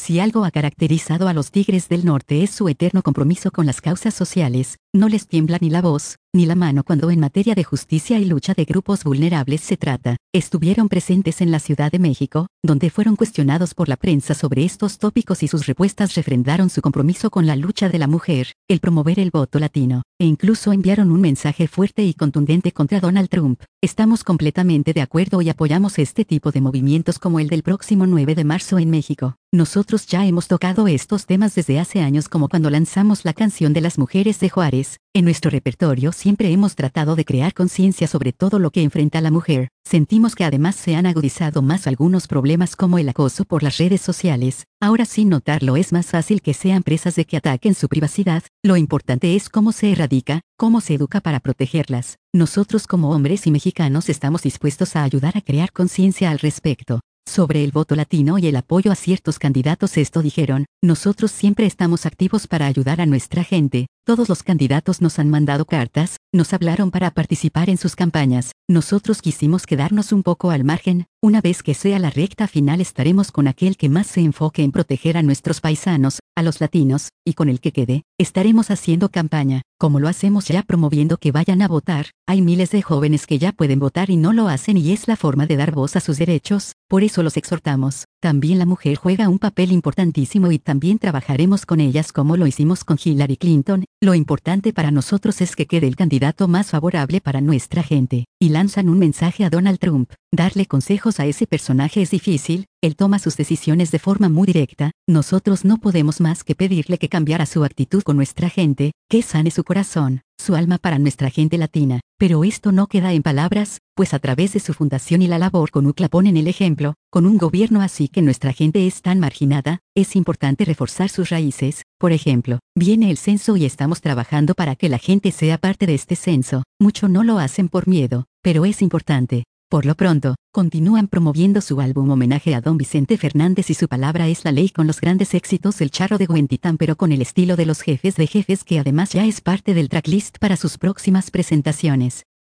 Si algo ha caracterizado a los Tigres del Norte es su eterno compromiso con las causas sociales, no les tiembla ni la voz, ni la mano cuando en materia de justicia y lucha de grupos vulnerables se trata. Estuvieron presentes en la Ciudad de México, donde fueron cuestionados por la prensa sobre estos tópicos y sus respuestas refrendaron su compromiso con la lucha de la mujer, el promover el voto latino, e incluso enviaron un mensaje fuerte y contundente contra Donald Trump. Estamos completamente de acuerdo y apoyamos este tipo de movimientos como el del próximo 9 de marzo en México. Nosotros ya hemos tocado estos temas desde hace años, como cuando lanzamos la canción de las mujeres de Juárez. En nuestro repertorio siempre hemos tratado de crear conciencia sobre todo lo que enfrenta la mujer. Sentimos que además se han agudizado más algunos problemas como el acoso por las redes sociales. Ahora, sin notarlo, es más fácil que sean presas de que ataquen su privacidad. Lo importante es cómo se erradica, cómo se educa para protegerlas. Nosotros como hombres y mexicanos estamos dispuestos a ayudar a crear conciencia al respecto. Sobre el voto latino y el apoyo a ciertos candidatos, esto dijeron: nosotros siempre estamos activos para ayudar a nuestra gente. Todos los candidatos nos han mandado cartas, nos hablaron para participar en sus campañas. Nosotros quisimos quedarnos un poco al margen. Una vez que sea la recta final estaremos con aquel que más se enfoque en proteger a nuestros paisanos, a los latinos, y con el que quede, estaremos haciendo campaña, como lo hacemos ya, promoviendo que vayan a votar. Hay miles de jóvenes que ya pueden votar y no lo hacen, y es la forma de dar voz a sus derechos, por eso los exhortamos. También la mujer juega un papel importantísimo y también trabajaremos con ellas como lo hicimos con Hillary Clinton. Lo importante para nosotros es que quede el candidato más favorable para nuestra gente. Y lanzan un mensaje a Donald Trump. Darle consejos a ese personaje es difícil, él toma sus decisiones de forma muy directa. Nosotros no podemos más que pedirle que cambiara su actitud con nuestra gente, que sane su corazón, su alma para nuestra gente latina. Pero esto no queda en palabras, pues a través de su fundación y la labor con UCLA ponen el ejemplo. Con un gobierno así que nuestra gente es tan marginada, es importante reforzar sus raíces. Por ejemplo, viene el censo y estamos trabajando para que la gente sea parte de este censo. Mucho no lo hacen por miedo, pero es importante. Por lo pronto, continúan promoviendo su álbum homenaje a Don Vicente Fernández y Su palabra es la ley, con los grandes éxitos El charro de Huentitán, pero con el estilo de los Jefes de Jefes, que además ya es parte del tracklist para sus próximas presentaciones.